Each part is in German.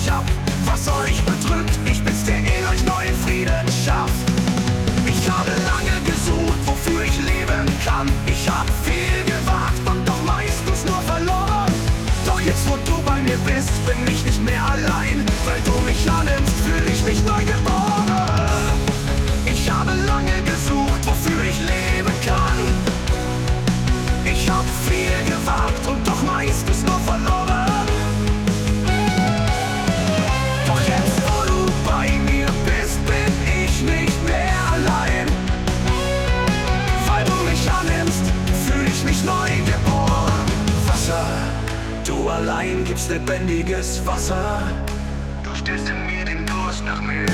mich ab, was euch bedrückt. Ich bin's, der in euch neuen Frieden schafft. Ich habe lange gesucht, wofür ich leben kann. Ich hab viel gewagt und doch meistens nur verloren. Doch jetzt, wo du bei mir bist, bin ich nicht mehr allein. Weil du mich annimmst, fühl ich mich neu geboren. Ich habe lange gesucht, wofür ich leben kann. Ich hab viel gewagt und doch meistens nur verloren. Doch jetzt, wo du bei mir bist, bin ich nicht mehr allein. Weil du mich annimmst, fühl ich mich neu geboren. Wasser, du allein gibst lebendiges Wasser. Du stillst in mir den Durst nach mehr.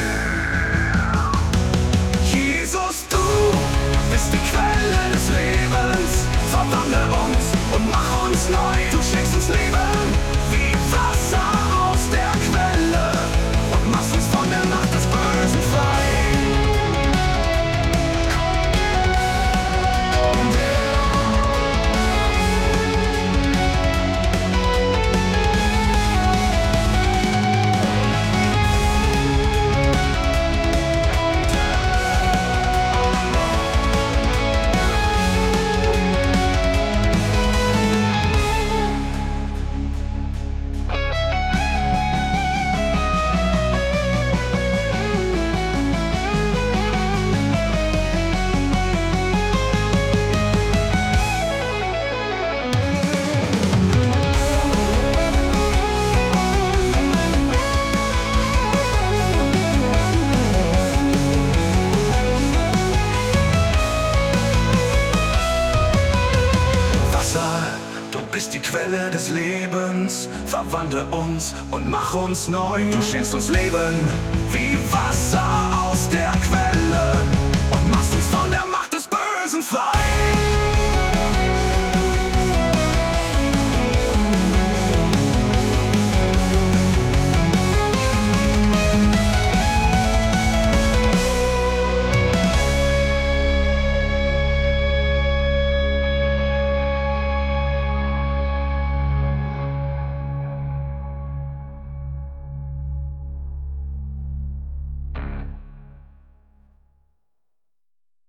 Jesus, du bist die Quelle des Lebens. Verwandle uns und mach uns neu. Du schenkst uns Leben wie Wasser aus der Quelle und machst uns von der Macht des Bösen frei. Du bist die Quelle des Lebens, verwandle uns und mach uns neu. Du schenkst uns Leben wie Wasser aus der Quelle und machst uns von der Macht des Bösen frei.